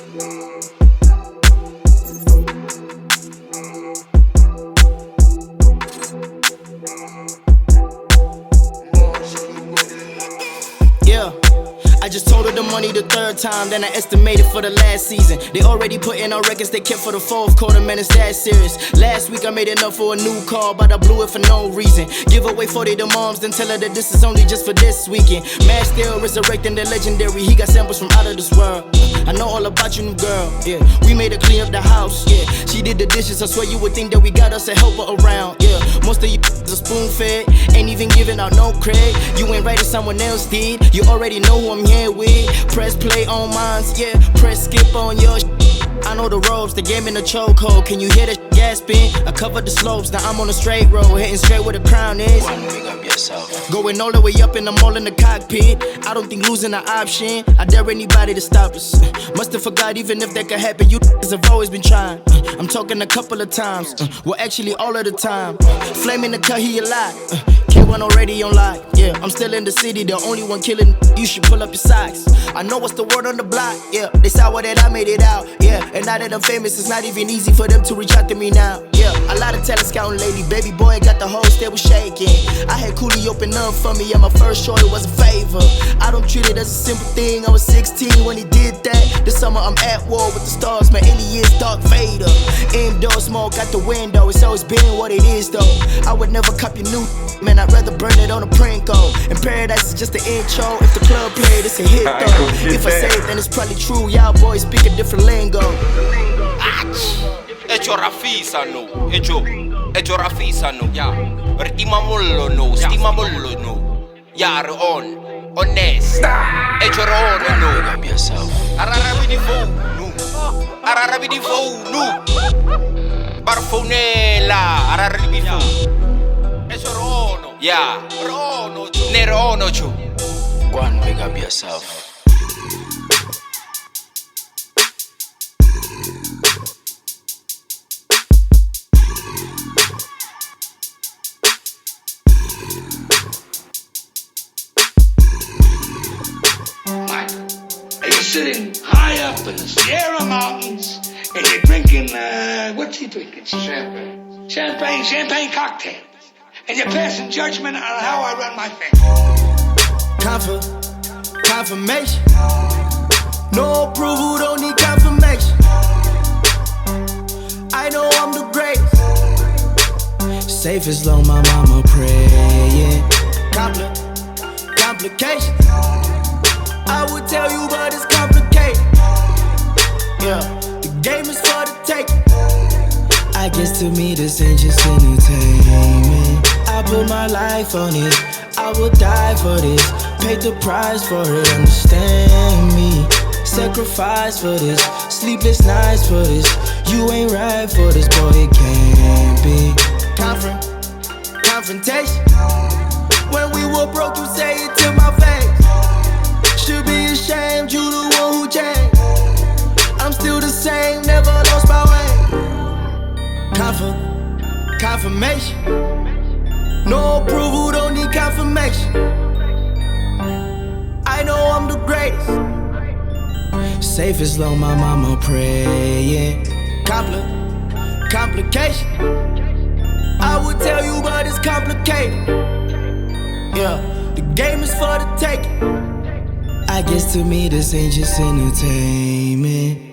Yeah, I just told her the money the third time than I estimated for the last season. They already put in on records they kept for the fourth quarter, man, it's that serious. Last week I made enough for a new car, but I blew it for no reason. Give away 40 to moms, then tell her that this is only just for this weekend. Man still resurrecting the legendary, he got samples from out of this world. I know all about you, new girl, yeah. We made her clean up the house, yeah. She did the dishes, I swear you would think that we got us a helper around, yeah. Most of you are spoon-fed, ain't even giving out no credit. You ain't right if someone else did. You already know who I'm here with. Press play on mine, yeah. Press skip on your I know the ropes, the game in the chokehold. Can you hear the gasping? I covered the slopes, now I'm on a straight road, heading straight where the crown is. One, big up yourself. Going all the way up and I'm all in the cockpit. I don't think losing an option. I dare anybody to stop us. Must have forgot even if that could happen. You have always been trying. I'm talking a couple of times. Well, actually all of the time. Flaming the cut, he alive. K1 already on live. Yeah, I'm still in the city, the only one killing. You should pull up your socks. I know what's the word on the block. Yeah, they saw that I made it out. Yeah, and now that I'm famous, it's not even easy for them to reach out to me now. Yeah, a lot of talent scouting lately. Baby boy got the whole stable shaking. I had Cooley open up for me, and my first choice was a favor. I don't treat it as a simple thing. I was 16 when he did that. This summer I'm at war with the stars, my alias Darth Vader. Indoor smoke out the window, it's always been what it is though. I would never copy new, man, I'd rather burn it on a Prinko. And Paradise is just the intro. If the club played, it's a hit though. If I say it, then it's probably true. Y'all boys speak a different lingo. Echo Rafisa no, Echo Rafisa no, yeah. Rtima mollo no, stima mollo no. Yeah, on, honest. Echo Rono no. Big up yourself. Ararabi di phone no, Ararabi di phone no. Barfonella, Ararabi di phone. Echo Rono, yeah. Rono, Nerono chu. One, big up yourself. Sitting high up in the Sierra Mountains and you're drinking, what's he drinking? Champagne cocktails. And you're passing judgment on how I run my family. Confirmation. No approval, don't need confirmation. I know I'm the greatest. Safe as long my mama praying. Complications. I would tell you, but it's complicated. Yeah, the game is for the taking. I guess to me this ain't just entertainment. I put my life on it, I would die for this. Paid the price for it, understand me. Sacrifice for this, sleepless nights for this. You ain't right for this, boy, it can't be. Confrontation. When we were broke, you say it to my face. Should be ashamed, you the one who changed. I'm still the same, never lost my way. Confirmation. No approval, don't need confirmation. I know I'm the greatest. Safe as long my mama praying. Complication. I would tell you, but it's complicated. Yeah, the game is for the taking. I guess to me this ain't just entertainment.